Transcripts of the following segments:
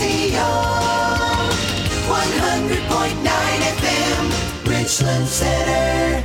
100.9 FM, Richland Center.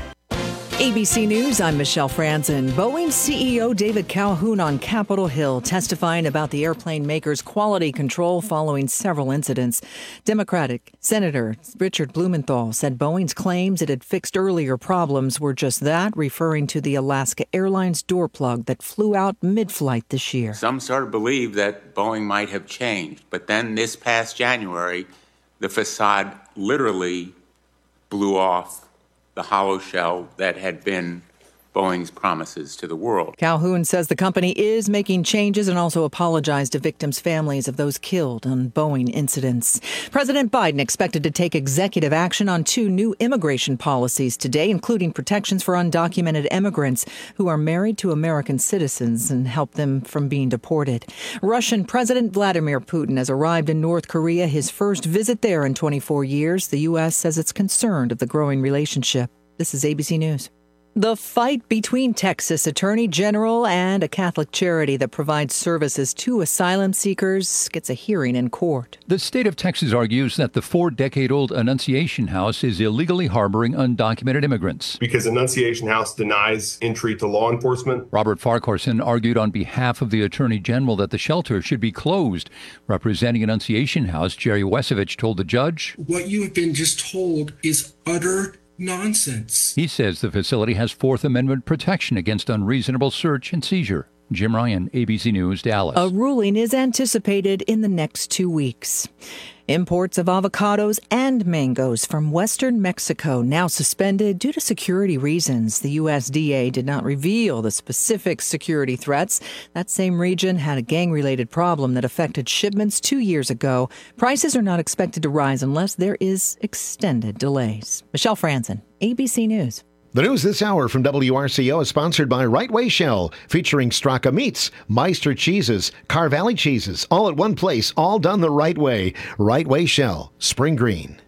ABC News, I'm Michelle Franzen. Boeing CEO David Calhoun on Capitol Hill testifying about the airplane maker's quality control following several incidents. Democratic Senator Richard Blumenthal said Boeing's claims it had fixed earlier problems were just that, referring to the Alaska Airlines door plug that flew out mid-flight this year. Some sort of believe that Boeing might have changed, but then this past January, the facade literally blew off the hollow shell that had been Boeing's promises to the world. Calhoun says the company is making changes and also apologized to victims' families of those killed on Boeing incidents. President Biden expected to take executive action on 2 new immigration policies today, including protections for undocumented immigrants who are married to American citizens and help them from being deported. Russian President Vladimir Putin has arrived in North Korea, his first visit there in 24 years. The U.S. says it's concerned of the growing relationship. This is ABC News. The fight between Texas Attorney General and a Catholic charity that provides services to asylum seekers gets a hearing in court. The state of Texas argues that the 4-decade-old Annunciation House is illegally harboring undocumented immigrants. Because Annunciation House denies entry to law enforcement. Robert Farquharson argued on behalf of the Attorney General that the shelter should be closed. Representing Annunciation House, Jerry Wesovich told the judge, "What you have been just told is utter nonsense." He says the facility has Fourth Amendment protection against unreasonable search and seizure. Jim Ryan, ABC News, Dallas. A ruling is anticipated in the next 2 weeks. Imports of avocados and mangoes from western Mexico now suspended due to security reasons. The USDA did not reveal the specific security threats. That same region had a gang-related problem that affected shipments 2 years ago. Prices are not expected to rise unless there is extended delays. Michelle Franzen, ABC News. The news this hour from WRCO is sponsored by Right Way Shell, featuring Straka Meats, Meister Cheeses, Carvalli Cheeses, all at one place, all done the right way. Right Way Shell, Spring Green.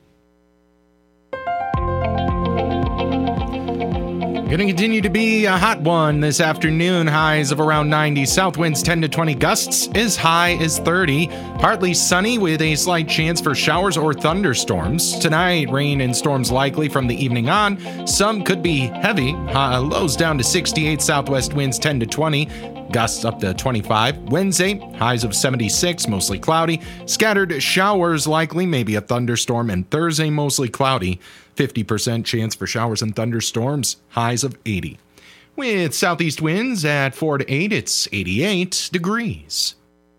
Going to continue to be a hot one this afternoon. Highs of around 90. South winds 10 to 20 gusts as high as 30. Partly sunny with a slight chance for showers or thunderstorms. Tonight, rain and storms likely from the evening on. Some could be heavy. Lows down to 68. Southwest winds 10 to 20. Gusts up to 25. Wednesday, highs of 76, mostly cloudy. Scattered showers likely, maybe a thunderstorm. And Thursday, mostly cloudy. 50% chance for showers and thunderstorms, highs of 80. With southeast winds at 4 to 8, it's 88 degrees.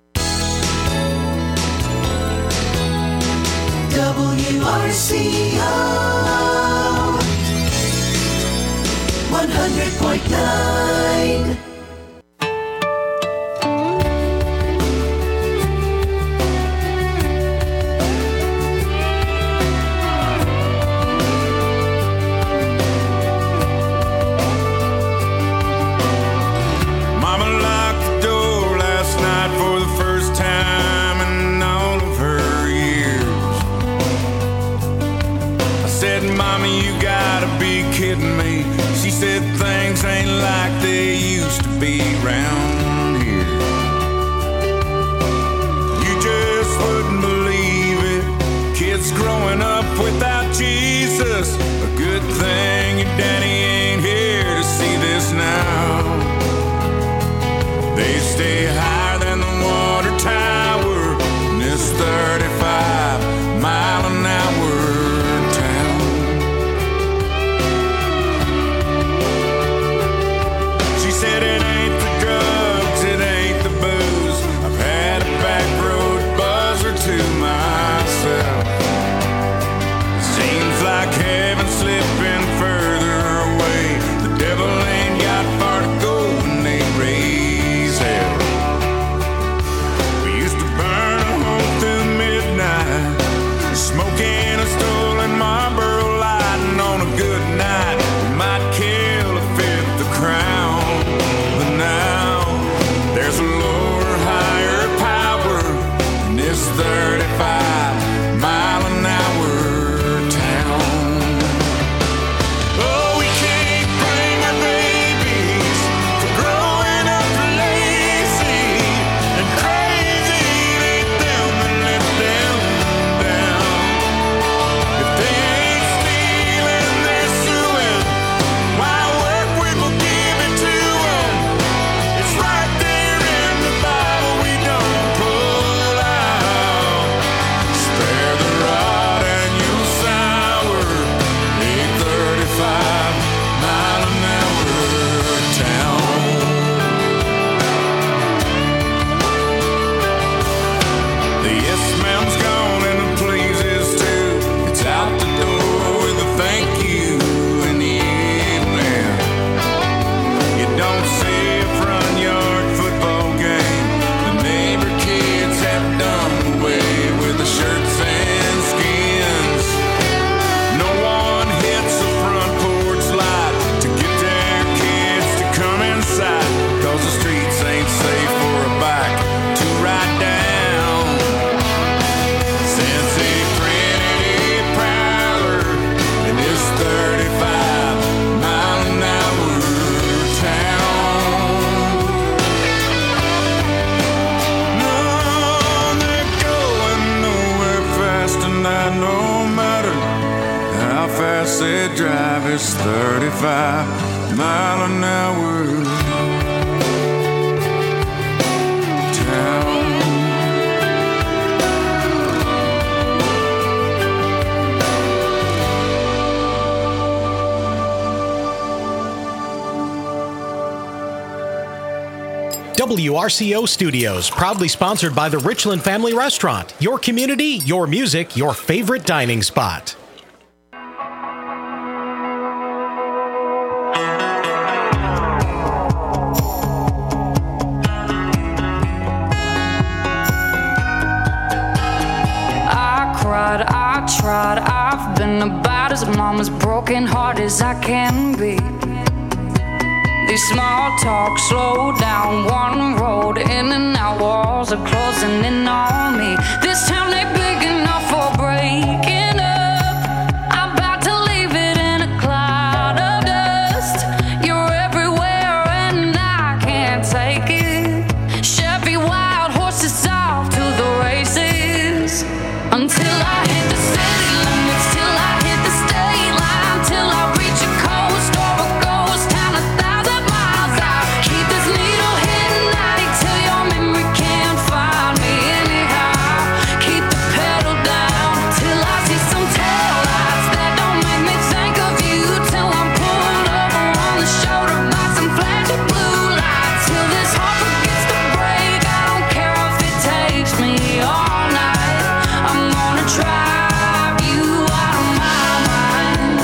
WRCO 100.9. Mommy, you gotta be kidding me. She said things ain't like they used to be around here. You just wouldn't believe it. Kids growing up without Jesus. A good thing your daddy ain't here to see this now. They stay higher than the water tower in this 35-mile-an-hour said it ain't the drugs, it ain't the booze. I've had a back road buzzer to myself. Seems like heaven's slipping further this 35-mile-an-hour town. WRCO Studios, proudly sponsored by the Richland Family Restaurant. Your community, your music, your favorite dining spot. I tried, I've been about as mama's broken heart as I can be. These small talks slow down one road, in and out walls are closing in on me. This town ain't big enough for breaking up. I'm about to leave it in a cloud of dust. You're everywhere and I can't take it. Chevy wild horses off to the races. Until I hit the city limits, till I hit the state line, till I reach a coast or a ghost town 1,000 miles out. Keep this needle hitting 90 till your memory can't find me anyhow. Keep the pedal down till I see some taillights that don't make me think of you, till I'm pulled over on the shoulder by some flashing blue lights. Till this heart forgets to break, I don't care if it takes me all night. I'm gonna drive you out of my mind.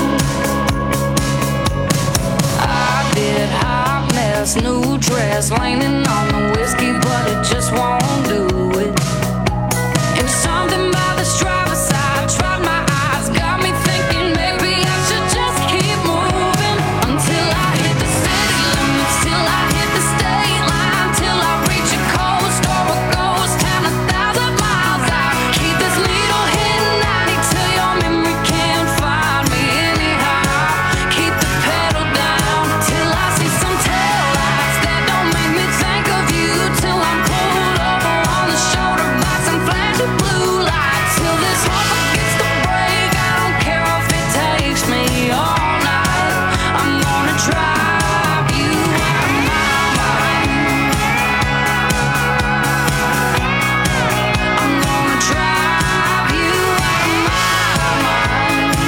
I did hot mess, new dress, leaning on the whiskey, but it just won't do it. And something about this driver's side tried my eyes, got me thinking maybe I should just keep moving. Until I hit the city limits, till I hit the state line, till I reach a coast or a ghost town 1,000 miles out. Keep this needle hitting 90 till your memory can't find me anyhow. Keep the pedal down till I see some taillights that don't make me think of you, till I'm pulled over on the shoulder by some flashing blue lights. Till this heart forgets to break, I don't care if it takes me all night. I'm gonna drive you out of my mind. I'm gonna drive you out of my mind.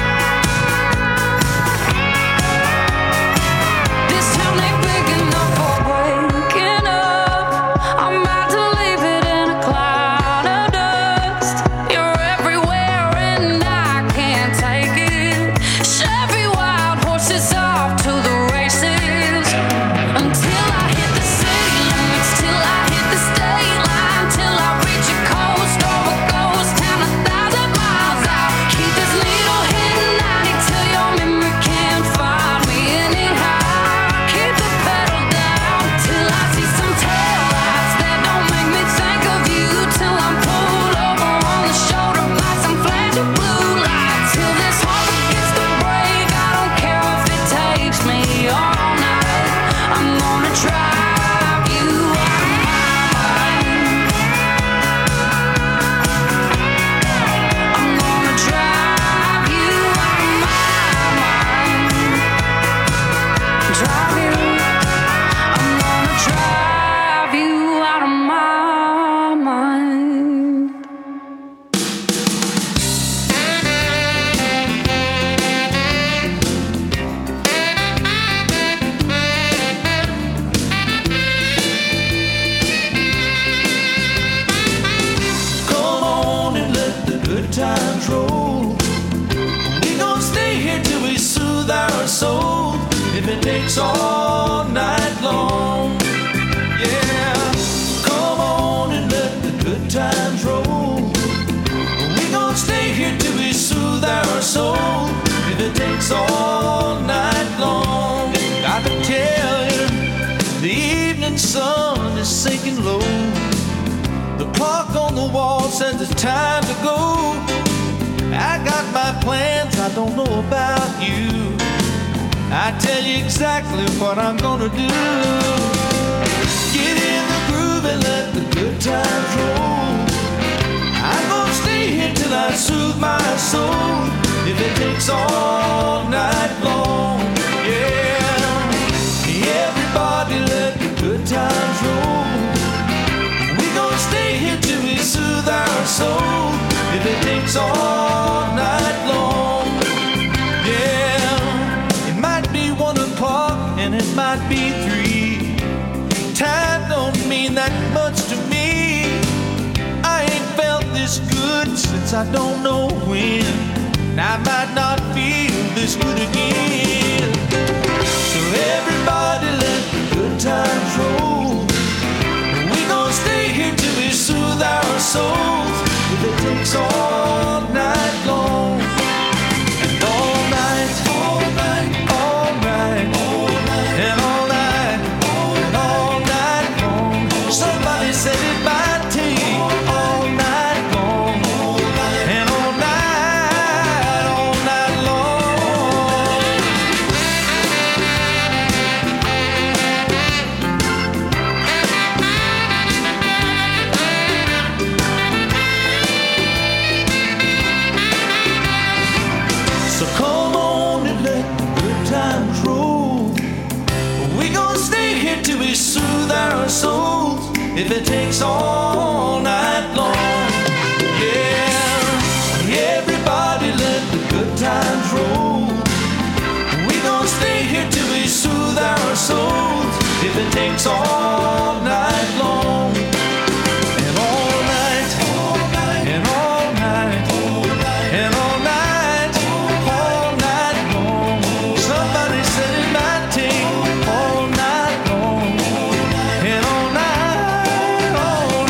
This town ain't big enough for breaking up. I'm about to leave it in a cloud of dust. You're everywhere and I can't take it. Chevy wild horses off to the races. Until I hit the city limits, till I hit the state line, till I reach a coast or a ghost town 1,000 miles out. Keep this needle hitting 90 till your memory can't find me anyhow. Keep the pedal down till I see some taillights that don't make me think of you, till I'm pulled over on the shoulder by some flashing blue lights. Till this heart forgets to break, I don't care if it takes me all night. I'm gonna drive you out of my mind. I'm gonna drive you out of my mind. Drive you. I'm gonna drive you out of my mind. Come on and let the good times roll. We gon' stay here till we soothe our soul. If it takes all night long, yeah. Come on and let the good times roll. We gon' stay here till we soothe our soul. If it takes all night long, got to tell you, the evening sun is sinking low. The clock on the wall says it's time to go. I got my plans, I don't know about you. I tell you exactly what I'm gonna do. Get in the groove and let the good times roll. I'm gonna stay here till I soothe my soul. If it takes all night long. takes all night long. Yeah, it might be 1 o'clock and it might be 3. Time don't mean that much to me. I ain't felt this good since I don't know when. And I might not feel this good again. So everybody let the good times roll. We gon' stay here till we soothe our souls. If it takes all night long. And all night, all night, all night, all night, and all night, and all night long. Somebody said it might take all night long. And all night long. So come on and let the good times roll. We gon' stay here till we soothe our souls. If it takes all night long. Yeah, everybody let the good times roll. We gon' stay here till we soothe our souls. If it takes all night long. And all night, and all night, and all night, all night long. Somebody said it might take all night long. And all night long.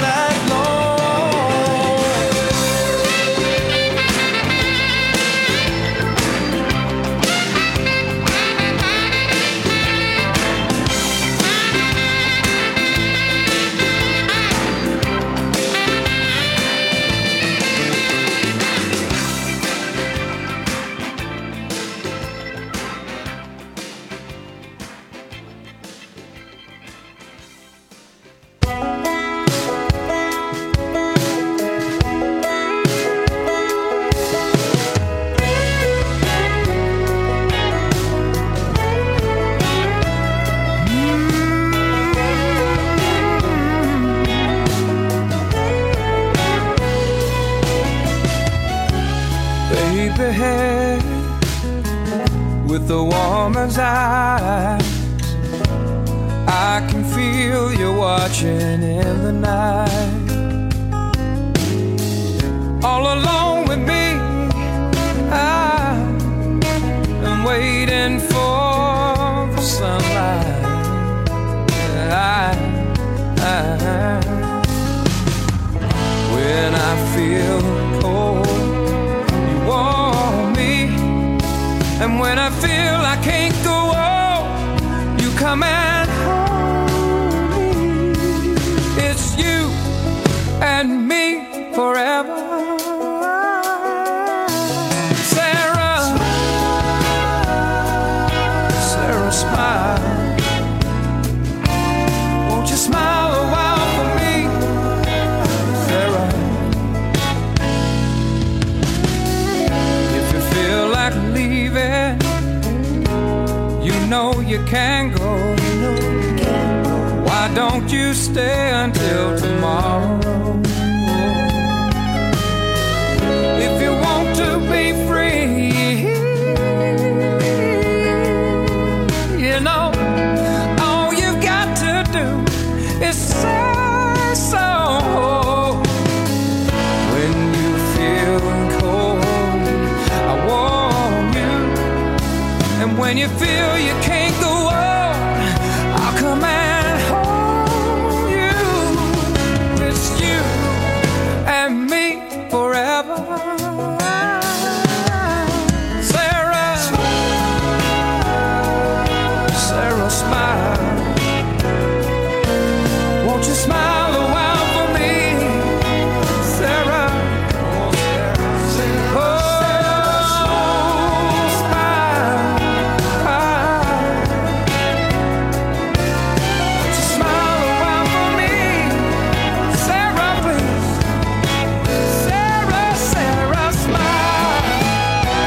Baby head with the woman's eyes, I can feel you watching in the night. All alone with me, I'm waiting for the sunlight. When I feel cold, you warm me, and when I feel I can't go on, you come and hold me. It's you and me forever. Sarah, Sarah, smile. Won't you smile a while for me, Sarah? If you feel like leaving, you know you can go. Why don't you stay until tomorrow? If you want to be free, you know, all you've got to do is say so. When you feel cold, I warm you, and when you feel you can't go on, I'll come and hold you. It's you and me forever. Sarah, Sarah, smile. Won't you smile a while for me, Sarah? Oh, smile. Won't you smile a while for me, Sarah, please? Sarah, Sarah, smile.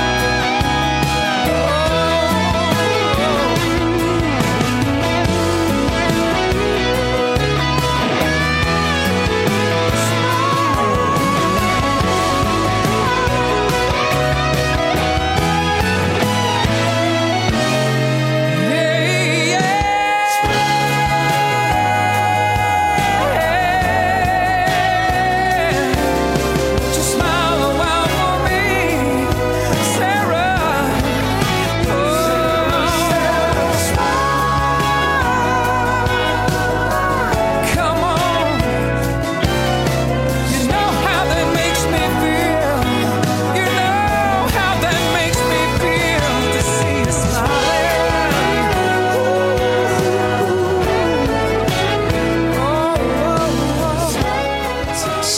Oh,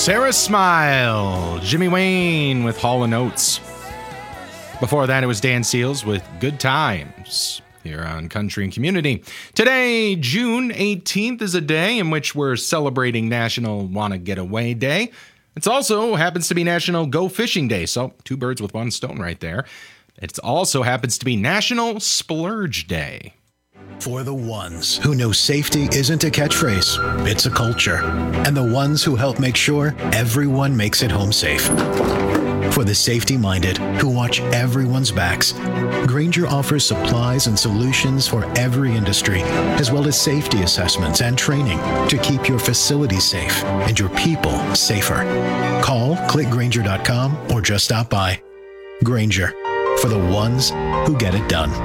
Sarah Smile, Jimmy Wayne with Hall & Oates. Before that, it was Dan Seals with Good Times here on Country and Community. Today, June 18th, is a day in which we're celebrating National Wanna Get Away Day. It also happens to be National Go Fishing Day, so 2 birds with 1 stone right there. It also happens to be National Splurge Day. For the ones who know safety isn't a catchphrase, it's a culture. And the ones who help make sure everyone makes it home safe. For the safety-minded who watch everyone's backs, Grainger offers supplies and solutions for every industry, as well as safety assessments and training to keep your facilities safe and your people safer. Call, click Grainger.com, or just stop by. Grainger, for the ones who get it done.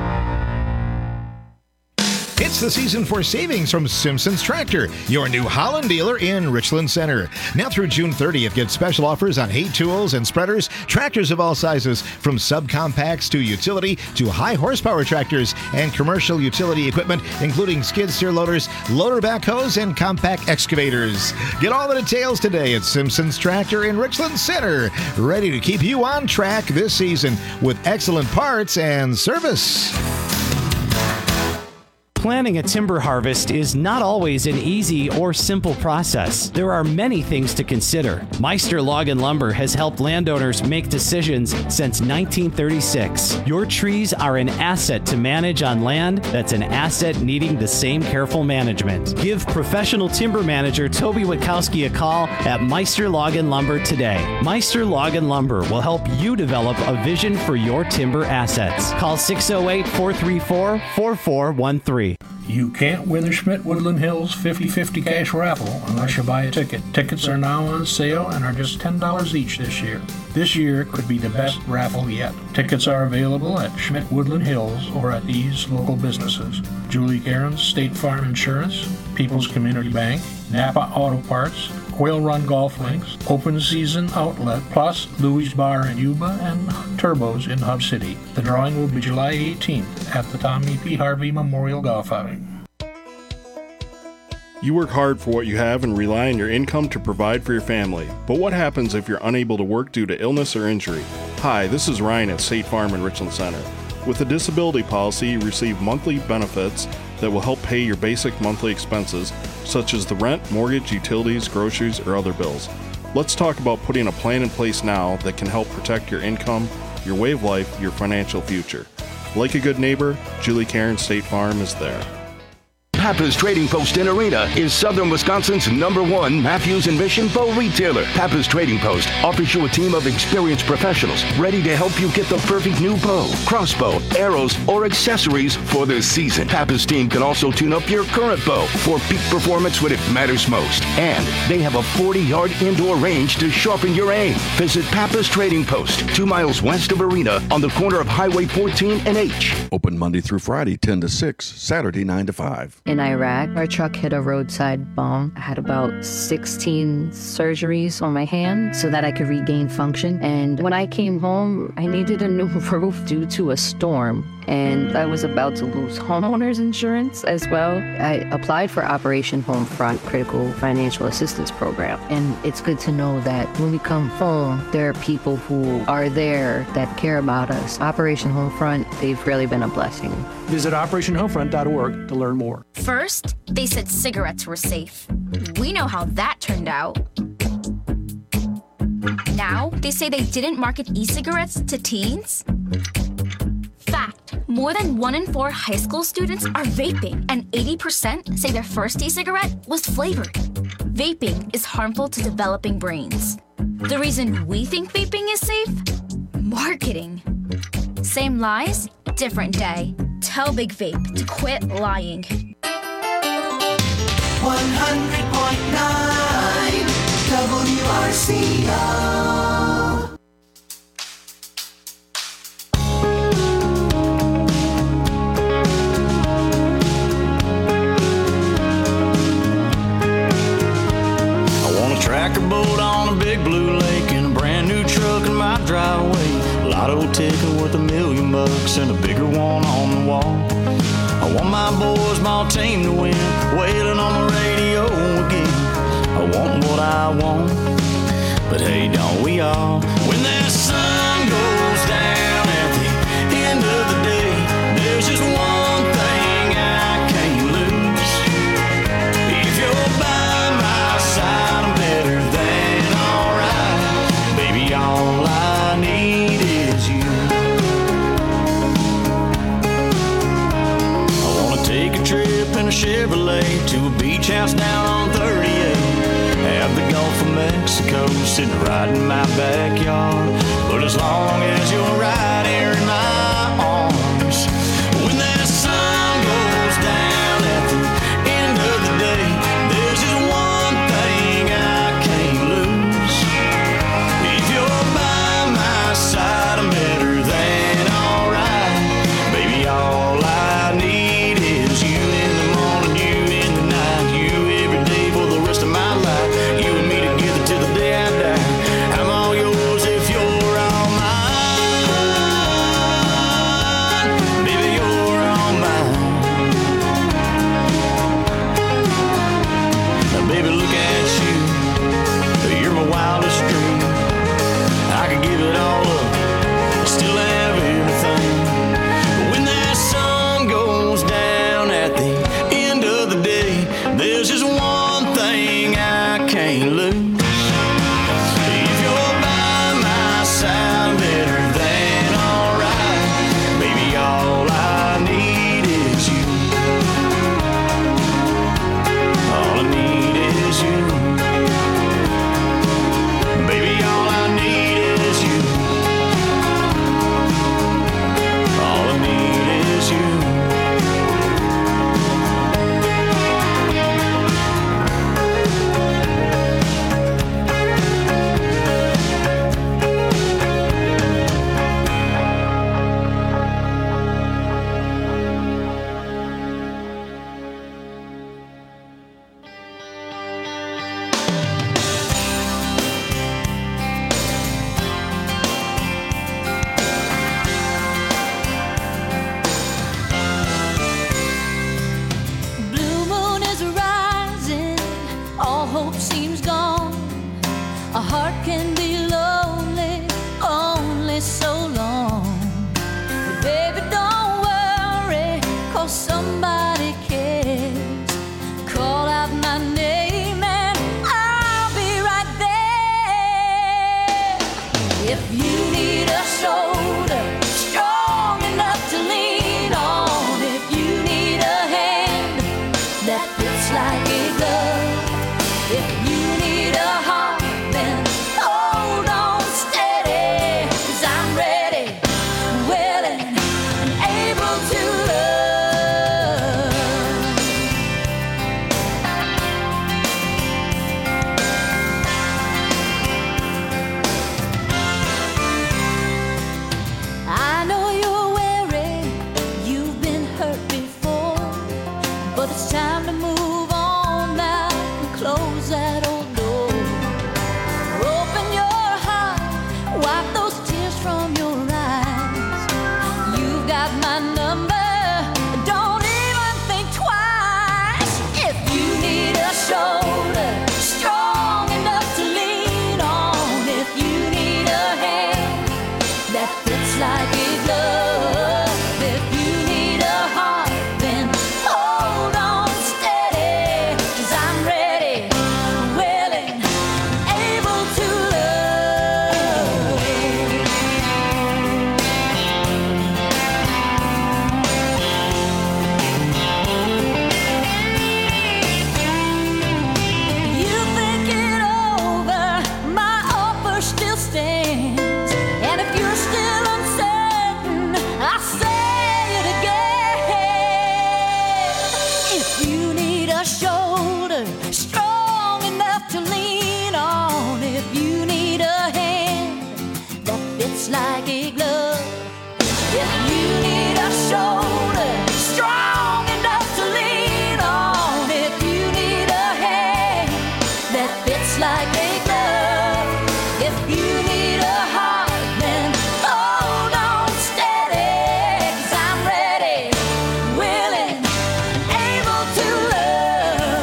It's the season for savings from Simpson's Tractor, your New Holland dealer in Richland Center. Now through June 30th, get special offers on hay tools and spreaders, tractors of all sizes, from subcompacts to utility to high horsepower tractors and commercial utility equipment, including skid steer loaders, loader backhoes, and compact excavators. Get all the details today at Simpson's Tractor in Richland Center, ready to keep you on track this season with excellent parts and service. Planning a timber harvest is not always an easy or simple process. There are many things to consider. Meister Log and Lumber has helped landowners make decisions since 1936. Your trees are an asset to manage on land that's an asset needing the same careful management. Give professional timber manager Toby Witkowski a call at Meister Log and Lumber today. Meister Log and Lumber will help you develop a vision for your timber assets. Call 608-434-4413. You can't win the Schmidt Woodland Hills 50/50 cash raffle unless you buy a ticket. Tickets are now on sale and are just $10 each this year. This year could be the best raffle yet. Tickets are available at Schmidt Woodland Hills or at these local businesses: Julie Cairns State Farm Insurance, People's Community Bank, Napa Auto Parts, Quail Run Golf Links, Open Season Outlet, plus Louis Bar in Yuba and Turbos in Hub City. The drawing will be July 18th at the Tommy P. Harvey Memorial Golf Outing. You work hard for what you have and rely on your income to provide for your family. But what happens if you're unable to work due to illness or injury? Hi, this is Ryan at State Farm in Richland Center. With a disability policy, you receive monthly benefits that will help pay your basic monthly expenses, such as the rent, mortgage, utilities, groceries, or other bills. Let's talk about putting a plan in place now that can help protect your income, your way of life, your financial future. Like a good neighbor, Julie Cairns State Farm is there. Pappas Trading Post in Arena is Southern Wisconsin's #1 Matthews and Mission bow retailer. Pappas Trading Post offers you a team of experienced professionals ready to help you get the perfect new bow, crossbow, arrows, or accessories for this season. Pappas team can also tune up your current bow for peak performance when it matters most. And they have a 40-yard indoor range to sharpen your aim. Visit Pappas Trading Post, 2 miles west of Arena on the corner of Highway 14 and H. Open Monday through Friday, 10 to 6, Saturday, 9 to 5. In Iraq, our truck hit a roadside bomb. I had about 16 surgeries on my hand so that I could regain function. And when I came home, I needed a new roof due to a storm. And I was about to lose homeowners insurance as well. I applied for Operation Homefront Critical Financial Assistance Program. And it's good to know that when we come home, there are people who are there that care about us. Operation Homefront, they've really been a blessing. Visit OperationHomefront.org to learn more. First, they said cigarettes were safe. We know how that turned out. Now, they say they didn't market e-cigarettes to teens. Fact, more than 1 in 4 high school students are vaping, and 80% say their first e-cigarette was flavored. Vaping is harmful to developing brains. The reason we think vaping is safe? Marketing. Same lies, different day. Tell Big Vape to quit lying. 100.9 WRCO. Tracker boat on a big blue lake and a brand new truck in my driveway. Lotto ticket worth $1 million and a bigger one on the wall. I want my boys, my team to win, wailing on the radio again. I want what I want. but hey, don't we all? When that sun goes down at the end of the day, there's just one thing I can't lose. If you're by my side, I'm better than alright. Baby, all I need is you. I wanna take a trip in a Chevrolet to a beach house down on 38. Have the Gulf of Mexico sitting right in my backyard. But as long as you're right here in my arms, when that sun goes down at the end of the day, there's just one thing I can't lose. If you're by my side, I'm better than alright. Baby, all I need is you in the morning, you in the night, you every day for the rest of my life. You and me together till the day I die. I'm all yours if you're all mine. Baby, you're all mine. Now, baby, look at you. You're my wildest dream. I could give it all up, still have everything. But when that sun goes down at the end of the day, there's just one thing I can't lose. If you're by my side, better than alright. Baby, all I need is you. All I need is you. Baby, all I need is you. All I need is you. Blue moon is rising, all hope seems gone. A heart can be lonely only so long. But baby, don't worry, 'cause somebody cares. Call out my name and I'll be right there. If you need a shoulder strong enough to lean on, if you need a hand that fits like a glove, if you need a heart, then hold on steady, 'cause I'm ready, willing, and able to love. I know you're weary, you've been hurt before, but it's time to move on now and close that old door. Open your heart, wipe those tears from your eyes. You've got my number, don't even think twice. If you need a shoulder strong enough to lean on, if you need a hand that fits like a glove, if you need a heart, then hold on steady, 'cause I'm ready, willing, able to love. You think it over, my offer still stands. And if you're still uncertain, I'll say it again. If you need a shoulder strong enough to lean on, if you need a hand that fits like a glove, if you need a shoulder strong enough to lean on, if you need a hand that fits like a glove, if you need a heart, then hold on steady, 'cause I'm ready, willing, able to love.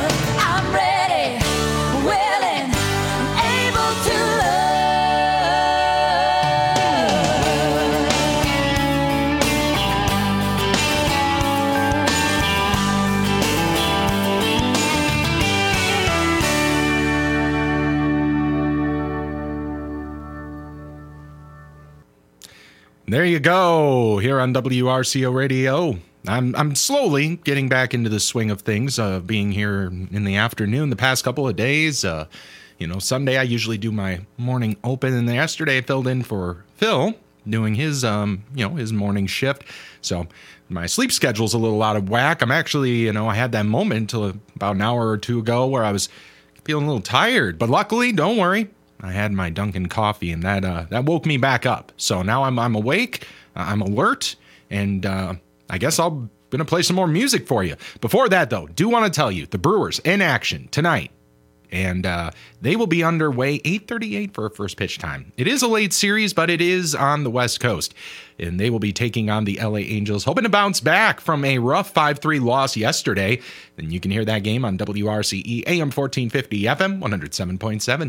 There you go, here on WRCO Radio. I'm slowly getting back into the swing of things, being here in the afternoon the past couple of days. Sunday I usually do my morning open, and yesterday I filled in for Phil doing his, his morning shift. So my sleep schedule's a little out of whack. I'm actually, I had that moment about an hour or two ago where I was feeling a little tired, but luckily, don't worry, I had my Dunkin' coffee, and that woke me back up. So now I'm awake, I'm alert, and I guess I'm going to play some more music for you. Before that, though, do want to tell you, the Brewers in action tonight. And they will be underway 8:38 for a first pitch time. It is a late series, but it is on the West Coast. And they will be taking on the LA Angels, hoping to bounce back from a rough 5-3 loss yesterday. And you can hear that game on WRCE AM 1450 FM 107.7.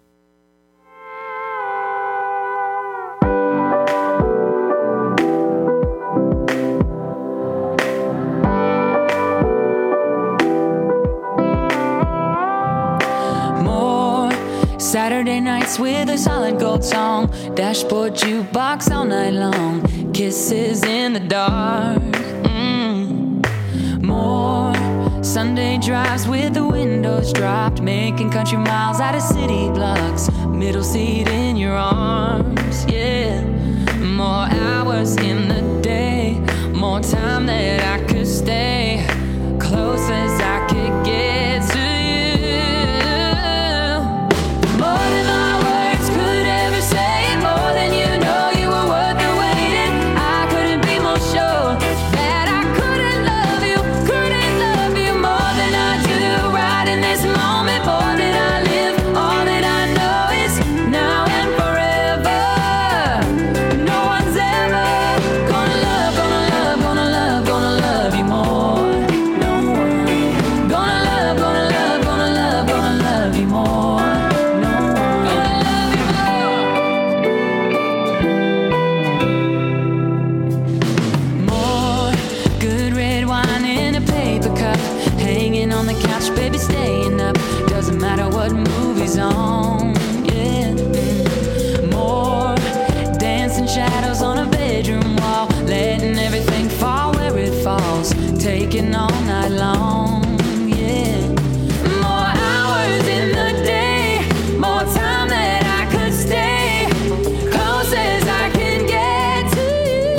Saturday nights with a solid gold song, dashboard jukebox all night long, kisses in the dark. More Sunday drives with the windows dropped, making country miles out of city blocks, middle seat in your arms, yeah. More hours in the day, more time that I could stay, close as I could get to you. On, yeah. More dancing shadows on a bedroom wall, letting everything fall where it falls, taking all night long, yeah. More hours in the day, more time that I could stay, close as I can get to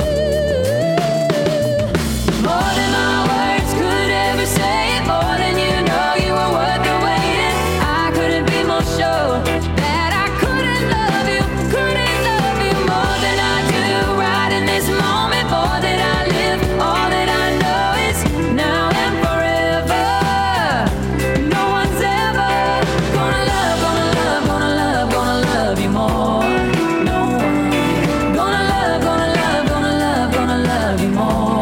you. More than my words could ever say, more than you know you were worth the waiting. I couldn't be more sure that I couldn't love you more than I do right in this moment, more than I live. All that I know is now and forever. No one's ever gonna love you more. No one gonna love you more.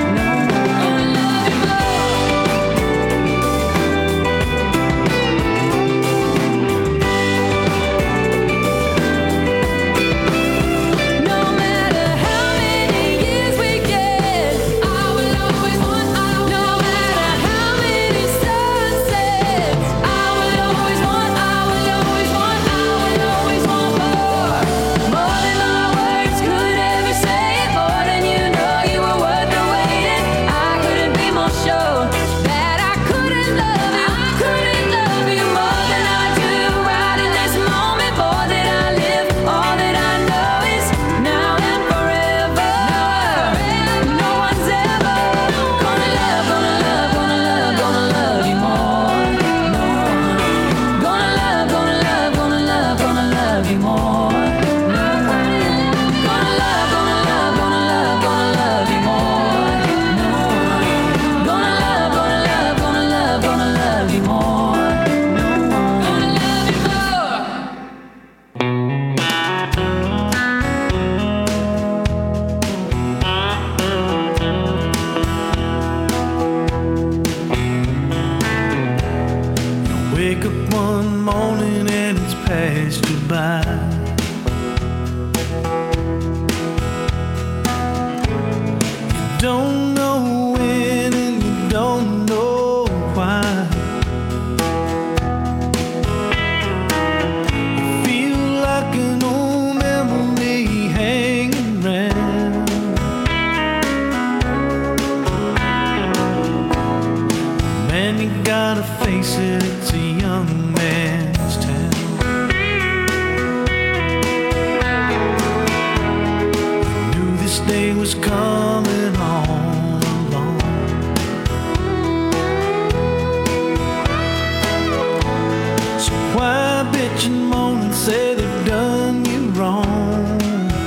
Don't know when and you don't know why. You feel like an old memory hanging around. gotta face it, it's a young man's town. Knew this day was coming all along. So why bitch and moan and say they've done you wrong?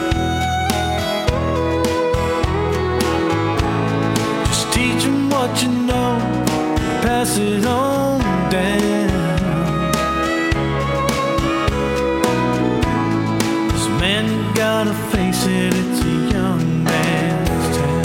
Just teach them what you know, pass it on down. 'Cause man, you gotta face it, it's a young man's town.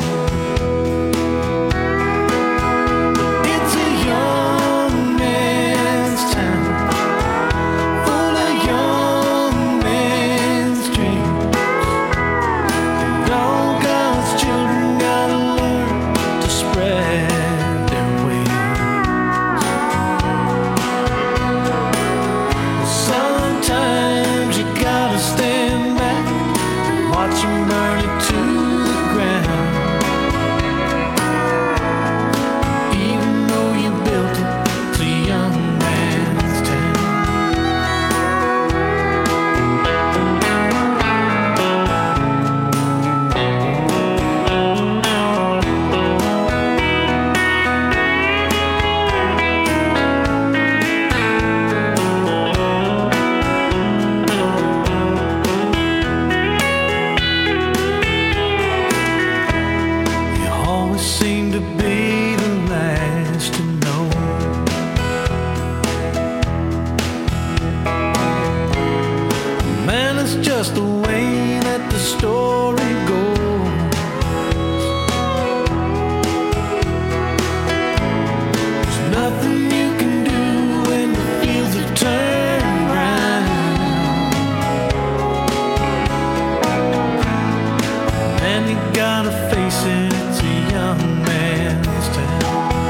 It's a young man's town, full of young men's dreams. And all God's children gotta learn to spread their wings. Sometimes you gotta stand back and watch them burn it to the ground. Even though you built it, it's a young man's town. You always seem to be the last to know. Man, it's just the way that the story goes. There's nothing you can do when the fields have turned round. And you gotta face it, it's a young man's town.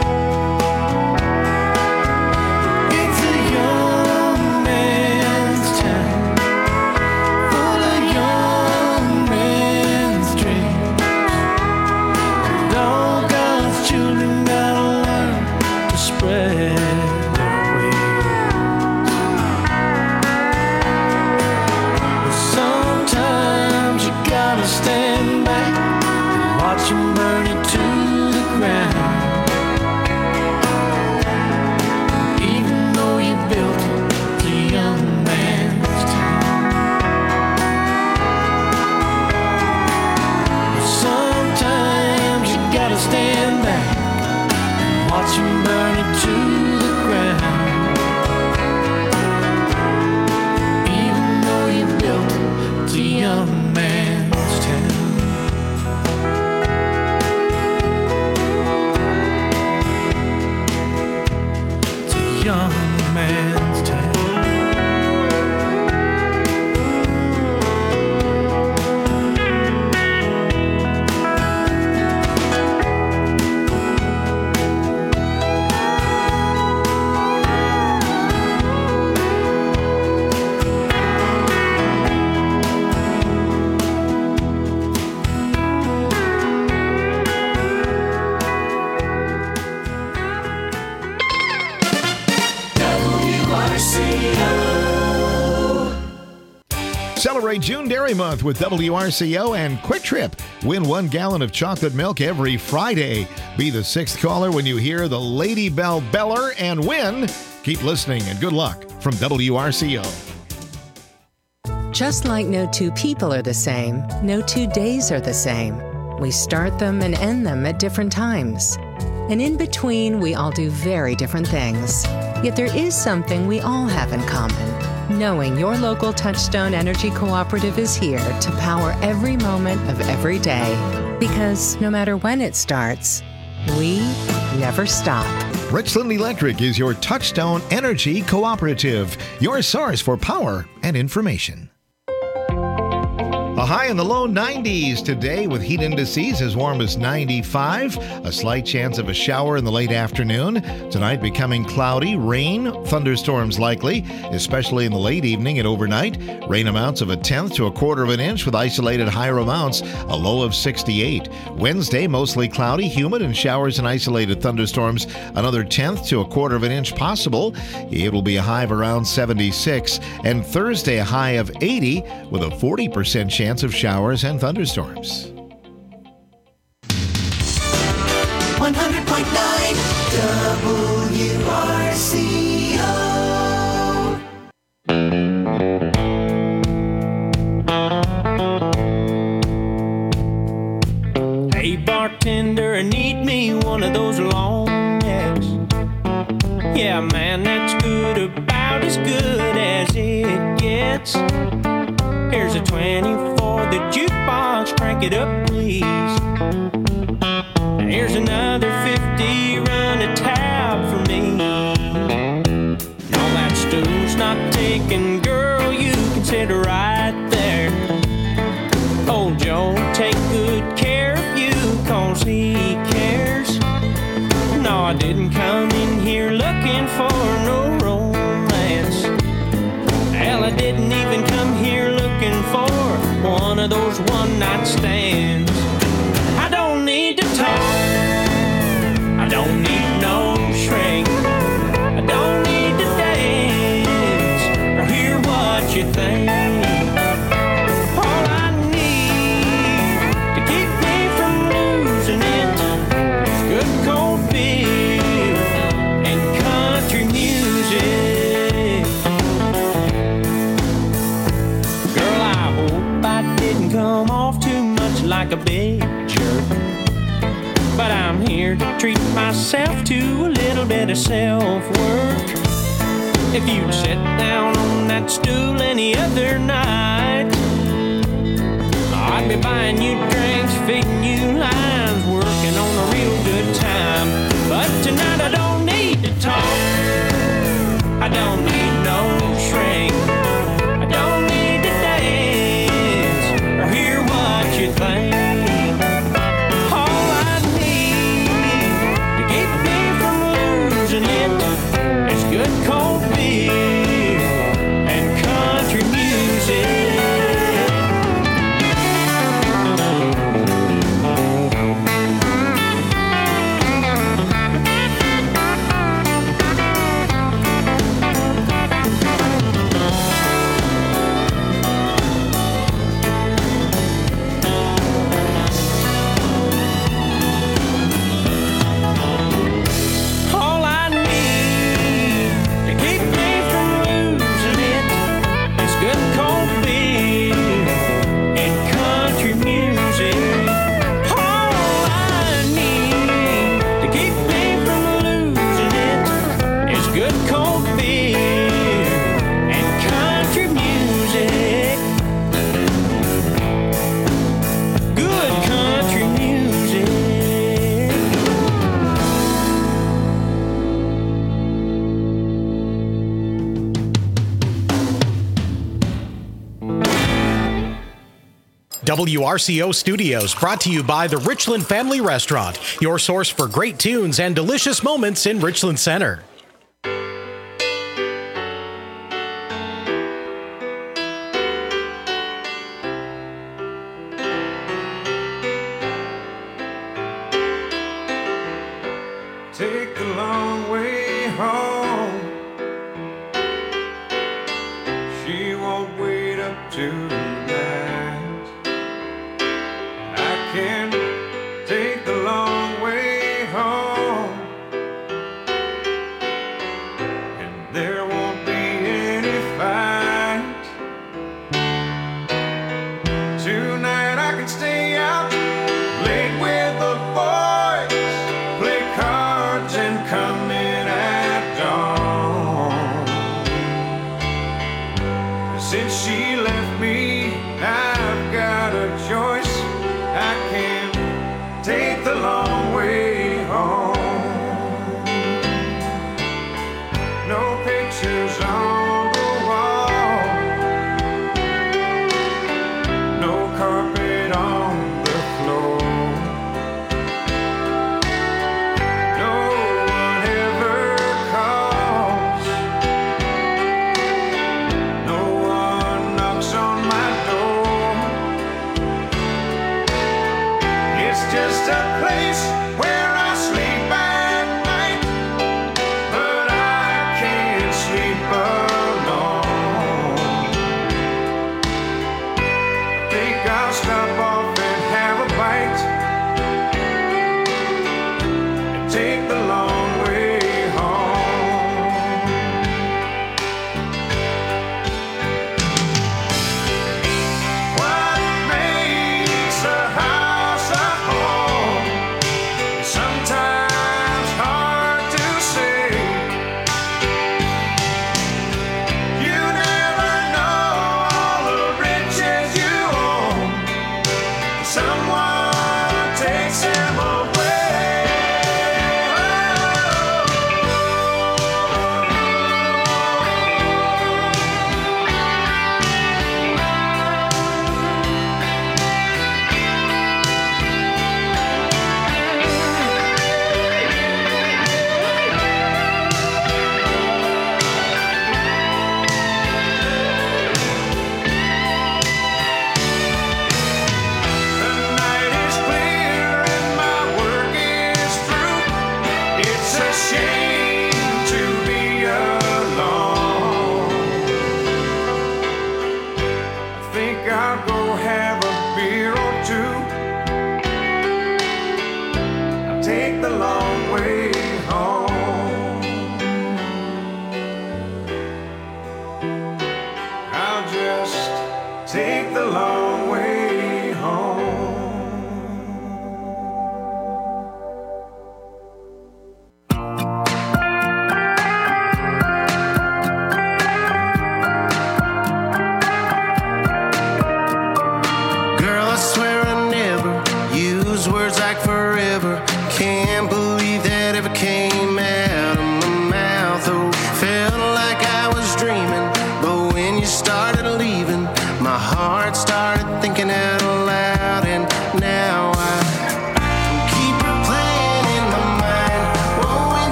It's a young man's town, full of young men's dreams. And all God's children gotta learn to spread their wings. But sometimes you gotta stand back and watch them burn it to the ground. Even though you built it, it's a young man's town. But sometimes you gotta stand back and watch them burn it to the ground. Even though you built it, it's a young man's town. It's a young man's town. Celebrate June Dairy Month with WRCO and Quick Trip. Win 1 gallon of chocolate milk every Friday. Be the 6th caller when you hear the Lady Bell Beller and win. Keep listening and good luck from WRCO. Just like no two people are the same, no 2 days are the same. We start them and end them at different times. And in between, we all do very different things. Yet there is something we all have in common. Knowing your local Touchstone Energy Cooperative is here to power every moment of every day. Because no matter when it starts, we never stop. Richland Electric is your Touchstone Energy Cooperative, your source for power and information. A high in the low 90s today with heat indices as warm as 95. A slight chance of a shower in the late afternoon. Tonight becoming cloudy, rain, thunderstorms likely, especially in the late evening and overnight. Rain amounts of 1/10 to 1/4 of an inch with isolated higher amounts, a low of 68. Wednesday, mostly cloudy, humid, and showers and isolated thunderstorms. Another 1/10 to 1/4 of an inch possible. It will be a high of around 76. And Thursday, a high of 80 with a 40% chance of showers and thunderstorms. 100.9 WRCO. Hey bartender, I need me one of those long necks. Yeah, man, that's good, about as good as it gets. Here's a 20 for the jukebox, crank it up, please. Here's another 50, run a tab for me. No, that stool's not taken, girl, you can sit right there. Old Joe, take good care of you, 'cause he cares. No, I didn't come in here looking for no romance. Hell, I didn't even come here looking for one of those one-night stands. I don't need to talk, I don't need no shrink, I don't need to dance or hear what you think. All I need to keep me from losing it is good cold beer and country music. Girl, I hope I didn't come off too much like a big jerk, but I'm here to treat myself to a little bit of self-work. If you'd sit down on that stool any other night, I'd be buying you drinks, feeding you lines, working on a real good time. But tonight I don't need to talk, I don't need no shrink, I don't need to dance or hear what you think. All I need to keep me from losing it is good cold beer and country music. All I need to keep me from losing it is good cold beer and country music. All I need to keep me from losing it is good cold beer and country music. Good country music. WRCO Studios, brought to you by the Richland Family Restaurant, your source for great tunes and delicious moments in Richland Center. Take the long way home. She won't wait up tonight. I can take the long way home.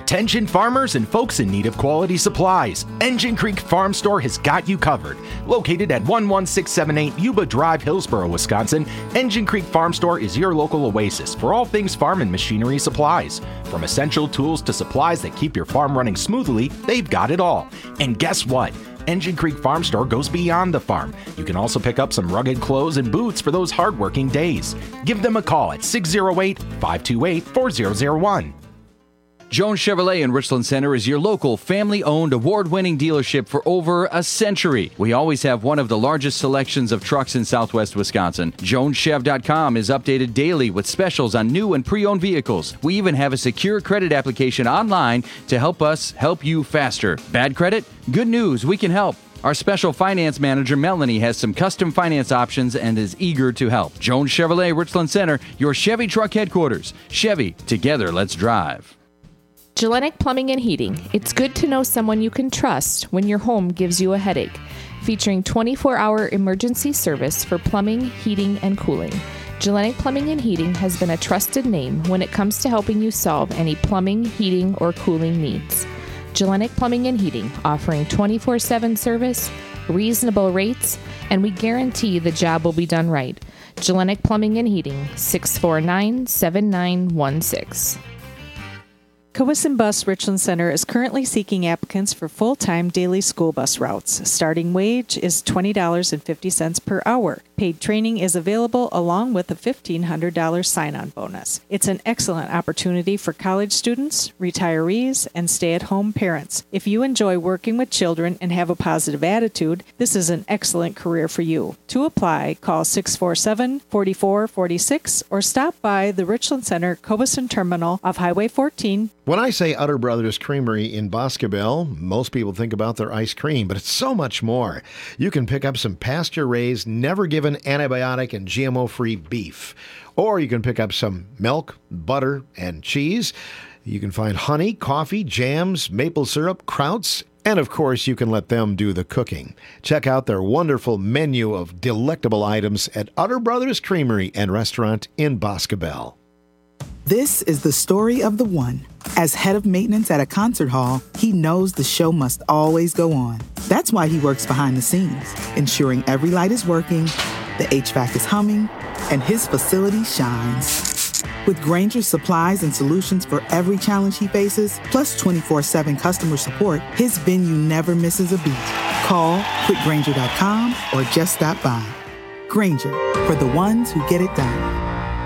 Attention farmers and folks in need of quality supplies. Engine Creek Farm Store has got you covered. Located at 11678 Yuba Drive, Hillsboro, Wisconsin, Engine Creek Farm Store is your local oasis for all things farm and machinery supplies. From essential tools to supplies that keep your farm running smoothly, they've got it all. And guess what? Engine Creek Farm Store goes beyond the farm. You can also pick up some rugged clothes and boots for those hard-working days. Give them a call at 608-528-4001. Jones Chevrolet in Richland Center is your local family-owned, award-winning dealership for over a century. We always have one of the largest selections of trucks in southwest Wisconsin. JonesChev.com is updated daily with specials on new and pre-owned vehicles. We even have a secure credit application online to help us help you faster. Bad credit? Good news, we can help. Our special finance manager, Melanie, has some custom finance options and is eager to help. Jones Chevrolet, Richland Center, your Chevy truck headquarters. Chevy, together, let's drive. Gillenic Plumbing and Heating. It's good to know someone you can trust when your home gives you a headache. Featuring 24-hour emergency service for plumbing, heating, and cooling. Gillenic Plumbing and Heating has been a trusted name when it comes to helping you solve any plumbing, heating, or cooling needs. Gillenic Plumbing and Heating, offering 24/7 service, reasonable rates, and we guarantee the job will be done right. Gillenic Plumbing and Heating, 649-7916. Cowisin Bus Richland Center is currently seeking applicants for full-time daily school bus routes. Starting wage is $20.50 per hour. Paid training is available along with a $1,500 sign-on bonus. It's an excellent opportunity for college students, retirees, and stay-at-home parents. If you enjoy working with children and have a positive attitude, this is an excellent career for you. To apply, call 647-4446 or stop by the Richland Center Cowisin Terminal off Highway 14. When I say Utter Brothers Creamery in Boscobel, most people think about their ice cream, but it's so much more. You can pick up some pasture-raised, never-given antibiotic and GMO-free beef. Or you can pick up some milk, butter, and cheese. You can find honey, coffee, jams, maple syrup, krauts, and of course, you can let them do the cooking. Check out their wonderful menu of delectable items at Utter Brothers Creamery and Restaurant in Boscobel. This is the story of the one. As head of maintenance at a concert hall, he knows the show must always go on. That's why he works behind the scenes, ensuring every light is working, the HVAC is humming, and his facility shines. With Grainger's supplies and solutions for every challenge he faces, plus 24/7 customer support, his venue never misses a beat. Call quickgrainger.com or just stop by. Grainger, for the ones who get it done.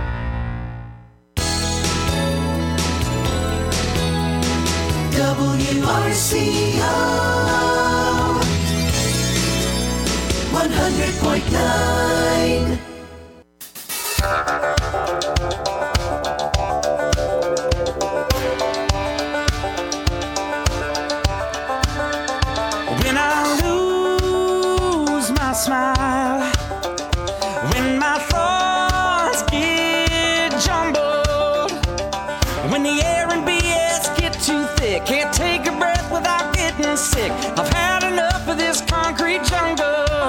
WRCO 100.9. When I lose my smile, when my thoughts get jumbled, when the air and BS get too thick, can't take a breath without getting sick. I've had enough of this concrete jungle.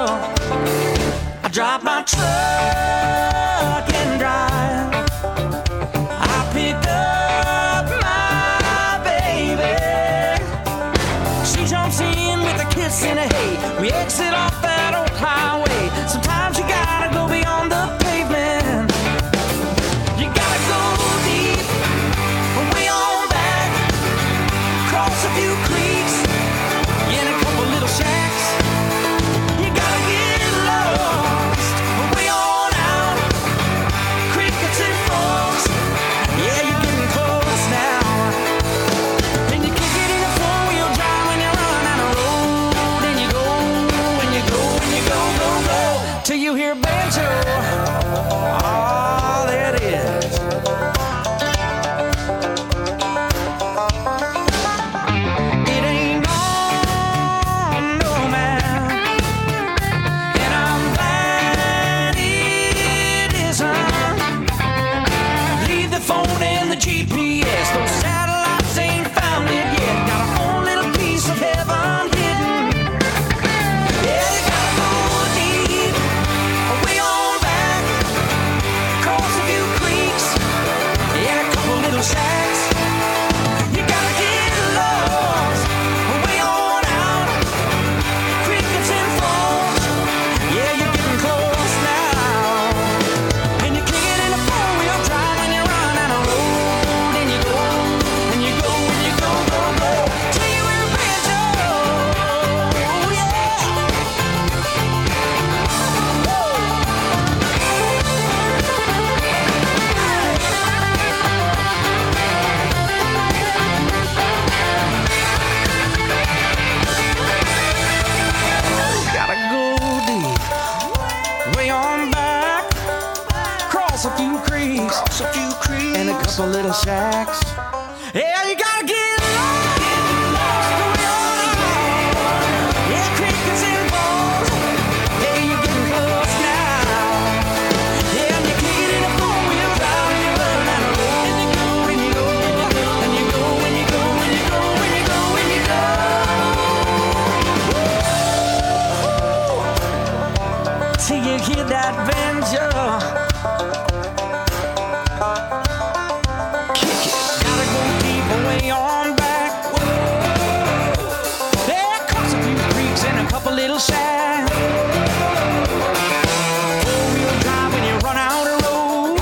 I drop my truck and drive. I pick up my baby. She jumps in with a kiss and a hey. We exit off that old highway. Sometimes you gotta go beyond the pavement. You gotta go deep, way on back, cross a few creeks, in a couple little shacks. You gotta get lost, way on out, crickets and frogs. Yeah, you're getting close now. Then you kick it in a four-wheel drive when you run out of road, and you go, and you go. cross a few creeks, and a couple little shacks. Yeah, you gotta get lost. Yeah, crickets and balls. Yeah, you're getting close now. Yeah, and you're kicking in a four-wheel drive, and you're running down the road, and you go, and you go, and you go, and you go, and you go, and you go, and you go. Till you hear that banjo. Kick it. Gotta go deep away on back. Whoa. Yeah, cross a few creeks and a couple little shacks. Four-wheel drive when you run out of road.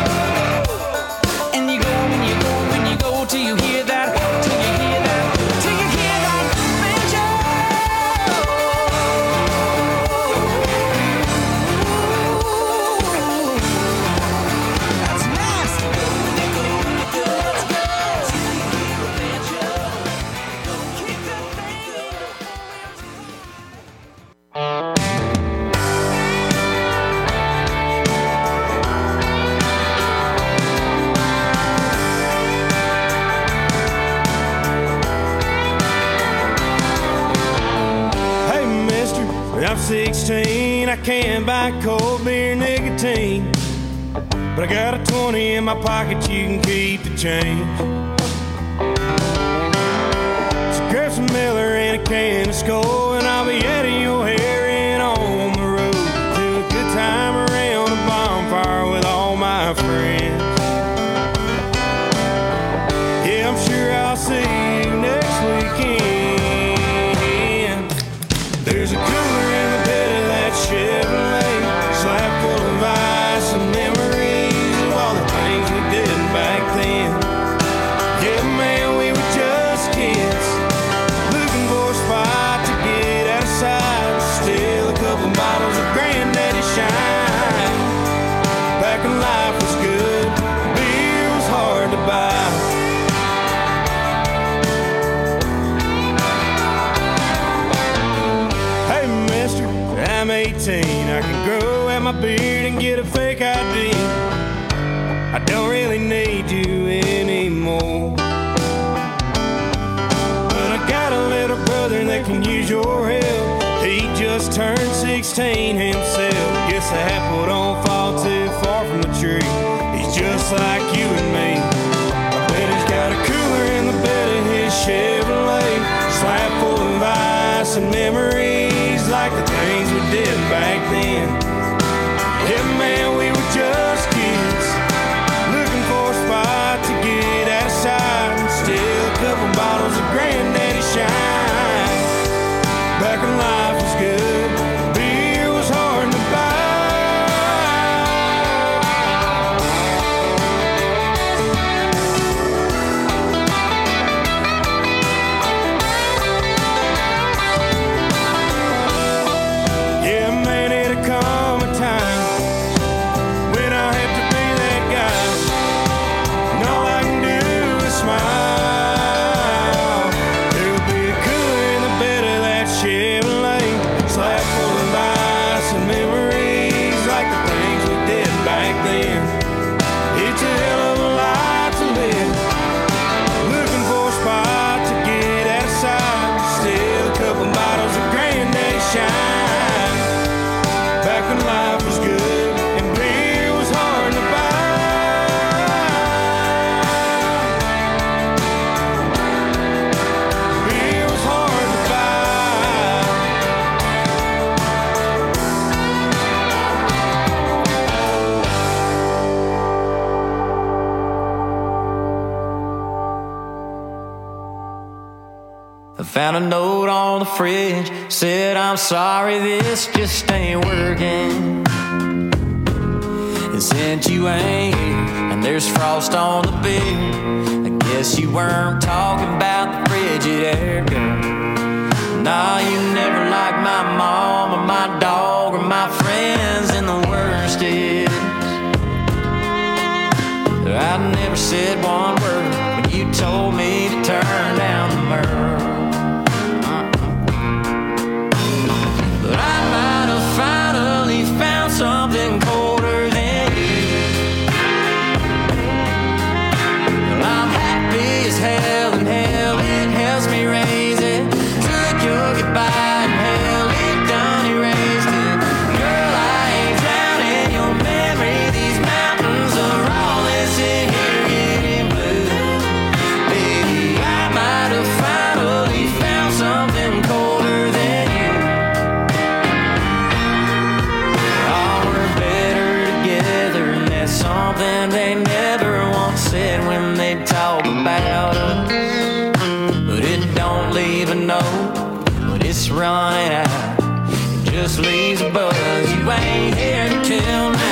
And you go, and you go, and you go till you hear that, till you hear that, till you hear that banjo. That's nasty. Hey, mister, I'm 16. I can't buy cold beer nicotine. But I got a 20 in my pocket, you can keep the change. So grab some Miller and a can of Skol, and I'll be out of your hair and on the road to a good time around a bonfire with all my friends. Yeah, I'm sure I'll see you next weekend. There's a cooler in the bed of that Chevrolet, slap full of ice and memories of all the things we did back then. Yeah, man, we were just kids, looking for a spot to get out of sight, steal a couple bottles of Granddaddy Shine. Back when life was good, beer was hard to buy. Hey, mister, I'm 18. I can grow out my beard and get a fake ID. I don't really need you anymore. But I got a little brother that can use your help. He just turned 16 himself. Guess the apple don't fall too far from the tree. He's just like you and me. I bet he's got a cooler in the bed of his Chevrolet, slap full of ice and memories like the things we did back then. Yeah, man, we were just kids, looking for a spot to get out of sight and steal a couple bottles of Granddaddy Shine. Back when life was good, beer was hard to buy. Yeah, man, it'll come a time when I have to be that guy, and all I can do is smile. There'll be a cooler in the bed of that Chevrolet, slap full of ice and memories like the things we did back then. It's a hell of a life to live, looking for a spot to get out of sight, steal a couple bottles of Granddaddy Shine. Back when life was good and beer was hard to buy. Beer was hard to buy. I found a note on the fridge, said I'm sorry this just ain't working. And since you ain't here and there's frost on the beer, I guess you weren't talking about the Frigidaire, girl. Nah, you never liked my mom or my dog or my friends, and the worst is I never said one word when you told me to turn down the Merle. But I might have finally found something colder than you. something they never once said when they talk about us. But it don't leave a note when it's running out. It just leaves a buzz. You ain't here till now.